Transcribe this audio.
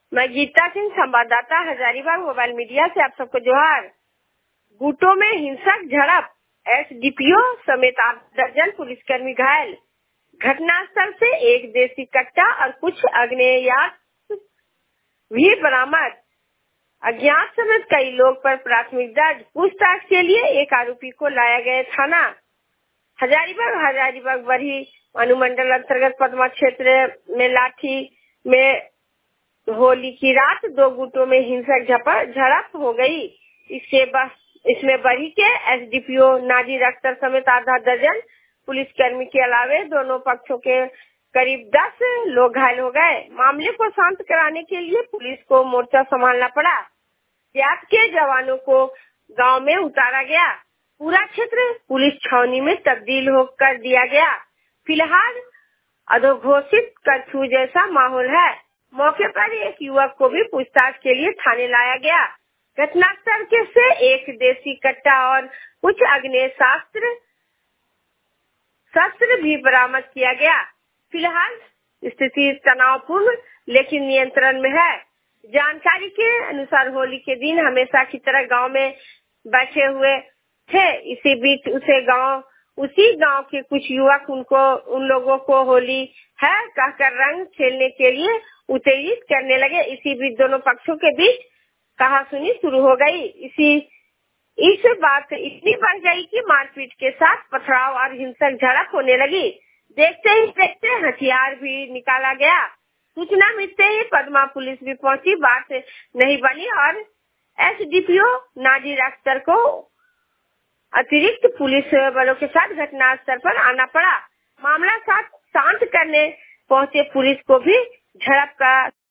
मैं गीता सिंह, संवाददाता Hazaribagh mobile media से आप सबको जोहार। गुटों में हिंसक झड़प, एसडीपीओ समेत 8 दर्जन पुलिसकर्मी घायल। घटनास्थल से एक देसी कट्टा और कुछ आग्नेयास्त्र भी बरामद। अज्ञात समेत कई लोग पर प्राथमिक दर्ज। पूछताछ के लिए एक आरोपी को लाया गया थाना। हजारीबाग बरही अनुमंडल अंतर्गत पदमा क्षेत्र में लाठी में होली की रात 2 गुटों में हिंसक झड़प हो गई। इसमें बरही के एसडीपीओ नाजिर अख्तर समेत आधा दर्जन पुलिसकर्मी के अलावे दोनों पक्षों के करीब 10 लोग घायल हो गए। मामले को शांत कराने के लिए पुलिस को मोर्चा संभालना पड़ा। जैप के जवानों को गांव में उतारा गया। पूरा क्षेत्र पुलिस छावनी में तब्दील कर दिया गया। फिलहाल अधोघोषित कर्फ्यू जैसा माहौल है। मौके पर एक युवक को भी पूछताछ के लिए थाने लाया गया। घटनास्थल के से एक देसी कट्टा और कुछ शस्त्र भी बरामद किया गया। फिलहाल स्थिति तनावपूर्ण लेकिन नियंत्रण में है। जानकारी के अनुसार होली के दिन हमेशा की तरह गांव में बैठे हुए थे। इसी बीच उसी गांव के कुछ युवक उन लोगों को होली है कहकर रंग खेलने के लिए उत्तेजित करने लगे। इसी बीच दोनों पक्षों के बीच कहासुनी शुरू हो गई। इस बात इतनी बढ़ गई कि मारपीट के साथ पथराव और हिंसक झड़प होने लगी। देखते ही देखते हथियार भी निकाला गया। सूचना मिलते ही पदमा पुलिस भी पहुंची। बात नहीं बनी और एसडीपीओ नाजिर अख्तर को अतिरिक्त पुलिस बलों के साथ घटनास्थल पर आना पड़ा। मामला शांत करने पहुंचे पुलिस को भी झड़प का